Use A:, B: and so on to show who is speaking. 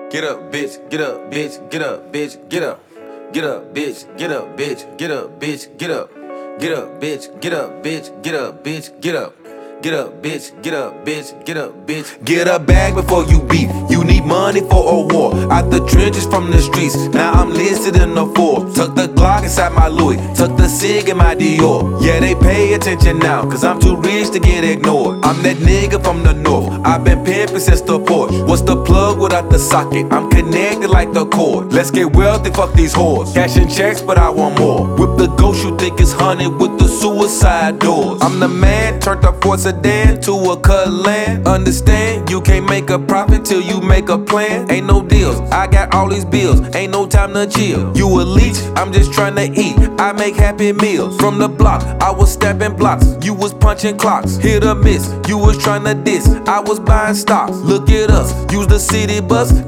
A: Get up, bitch, get up, bitch, get up, bitch, get up. Get up, bitch, get up, bitch, get up, bitch, get up. Get up, bitch, get up, bitch, get up, bitch, get up. Get up, bitch, get up, bitch, get up, bitch.
B: Get a bag before you beef. You need money for a war. Out the trenches from the streets. Now I'm listed in the Forbes. Tuck the Glock inside my Louis. Tuck the cig in my Dior. Yeah, they pay attention now, cause I'm too rich to get ignored. I'm that nigga from the north. I've been pimping since the porch. What's the plug without the socket? I'm connected like the cord. Let's get wealthy, fuck these whores. Cashing checks, but I want more. Whip the ghost you think is haunted with the suicide doors. I'm the man, turned up for sedan to a cut land. Understand, you can't make a profit till you make a plan. Ain't no deals, I got all these bills. Ain't no time to chill. You a leech, I'm just trying to eat. I make happy meals. From the block, I was stamping blocks. You was punching clocks. Hit or miss, you was trying to diss. I was buying stocks. Look at us, use the city bus.